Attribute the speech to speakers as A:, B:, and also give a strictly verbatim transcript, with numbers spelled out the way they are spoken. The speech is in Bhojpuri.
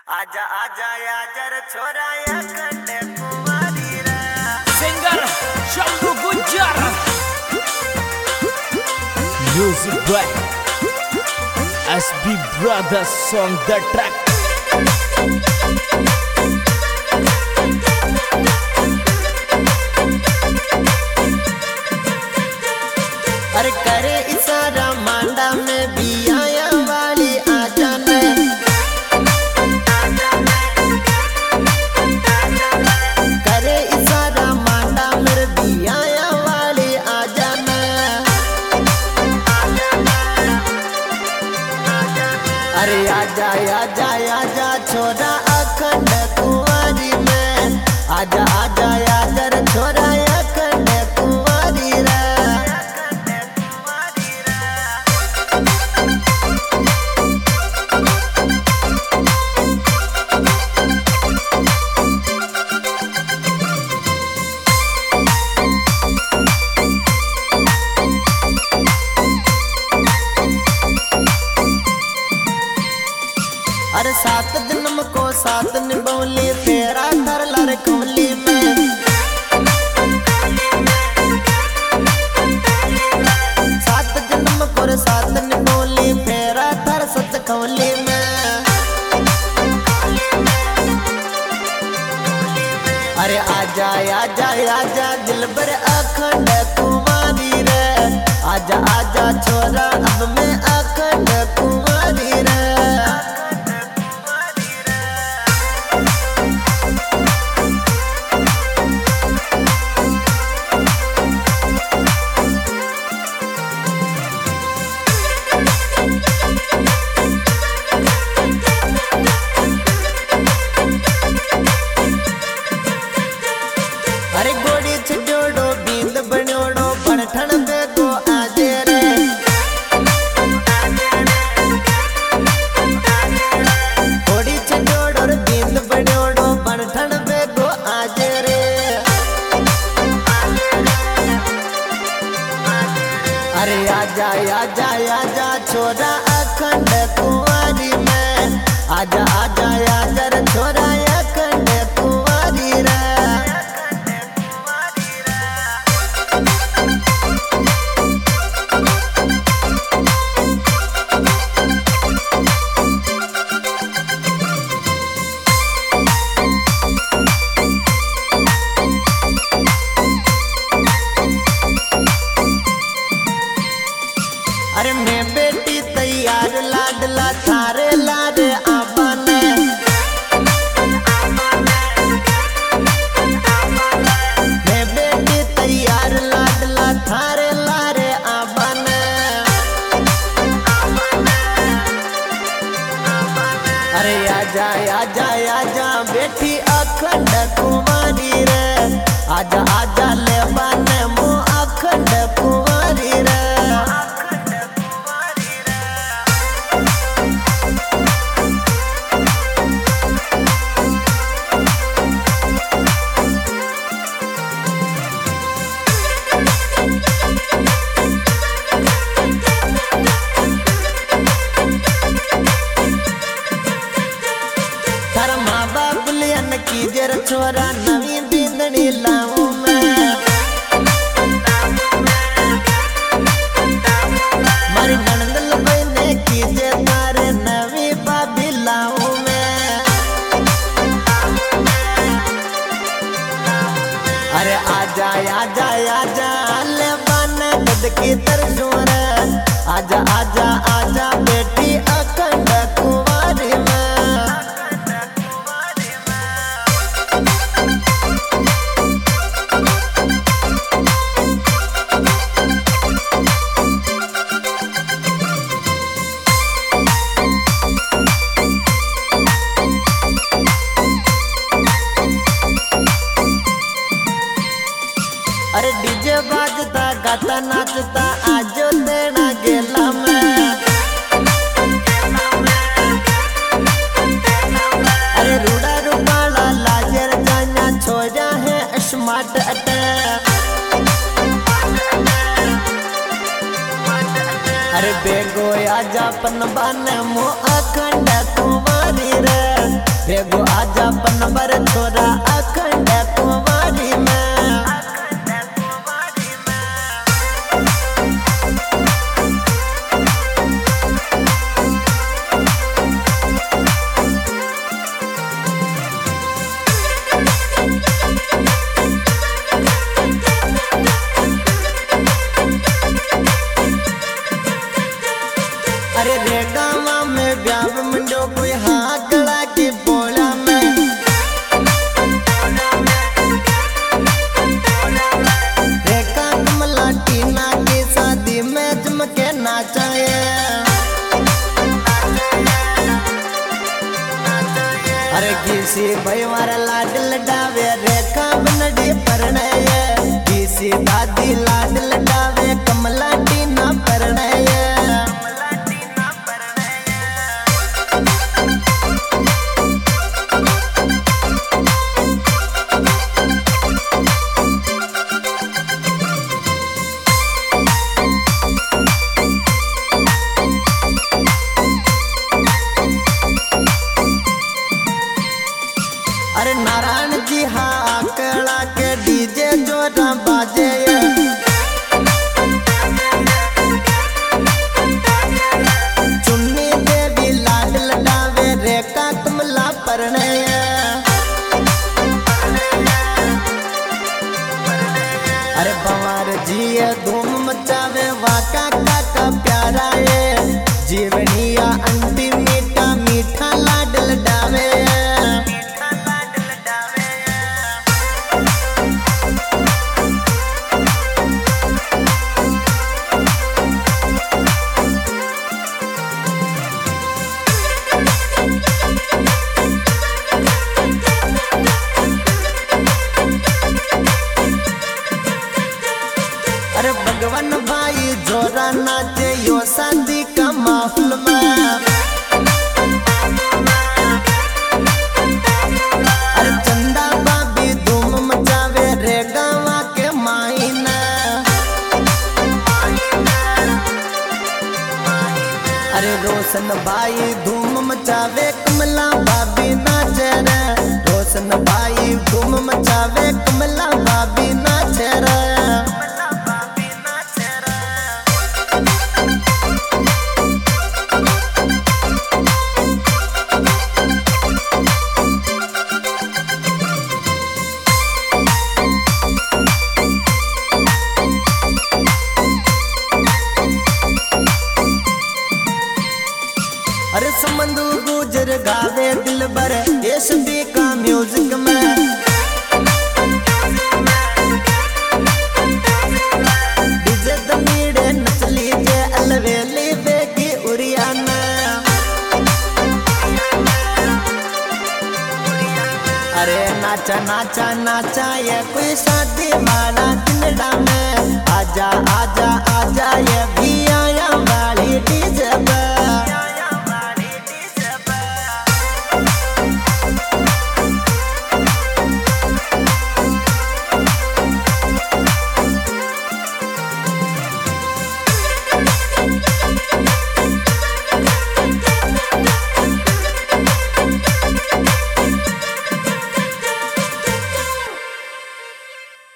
A: आजा आजा याजर छोरा या कंडे कुमारी रा
B: Singer Shambu Gujar Music by S B Brothers on the track.
A: अरे करे इशारा मांडा में भी आया वाली आजा ने करे इशारा मांडा में भी आया वाली आजा ने अरे आजा आजा आजा छोरा अखंड कुंवारी में आजा आजा याजर छोरा अखंड कुंवारी रे अरे सात जन्म को सात निभौली तेरा धर लर कमली में सात जन्म को सात निभौली तेरा धर सच कमली में अरे आजा आजा आजा दिलबर अखंड कुमारी रे आजा आजा छोरा अब मैं अखंड कुमारी रे अरे गोड़ी छोड़ो बींद बनोड़ो बनठन पे को आजे रे गोड़ी छोड़ो बींद बनोड़ो बनठन पे को आजे रे अरे आजा आजा आजा छोरा अखंड कुंवारी में आजा आजा याजर छोरा अखंड कुंवारी रे अरे मैं बेटी तैयार लाडला थारे लारे आबाने मैं बेटी तैयार लाडला थारे लारे आबाने अरे आजा आजा आजा बेटी अखंड कुमारी रे आजा आजा ले बाने मु अखंड कुमारी रे माँ बाप लियन की जर छोरा नवी बिंदनी लाऊं मैं मारी ननद लबैने की जे तारे नवी बाबी लाऊं मैं अरे आजा आजा आजा ले बन गद की तरजुर आजा आजा आजा बेटी अखंड कुंवारी में अरे डीजे बाजता गाता नाचता आजो देना गेला मैं अरे रूड़ा रूपाला लाजर जाना छोड़ा है स्मार्ट अटैक अरे बेगो आजा पन बाने मो अखंड कुमारी रे आजा पनबर छोरा अखंड कुंवारी में। अरे रे गावा में ब्याह मंडो कोई हाँ गला के बोला में। रेखा कमला टीना की शादी में जमके नाचाए। अरे किसी भाई मारा लाड लडावे रेखा बनडी परणय। किसी दादी लाड लडावे कमला टीना परणय। अरे नारायण जी हाँ कड़ा के डीजे जोरा बाजे। चुन्नी देवी लाड लडावे रेखा कमला परणय। अरे पवार जी धूम मचावे वाका काका प्यारा है। जीवनिया अंती मीठा मीठा लाड लडावे। अरे भगवान भाई जोरा नाचे यो शादी का माहौल में। अरे चंदा बाबी धूम मचावे रे गावा के मायना। अरे रोशन भाई धूम मचावे कमला भाभी नाचे रे। रोशन भाई धूम मचावे कमला भाभी नाचे रे। अरे समंदू गुजर गावे दिल भर एस बी का म्यूजिक में। डीजे दमीड़े नच लीजे अलवेली बेगी उरियाना। अरे नाचा नाचा नाचा ये कोई शादी वाला दिनडा में। आजा आजा आजा ये भी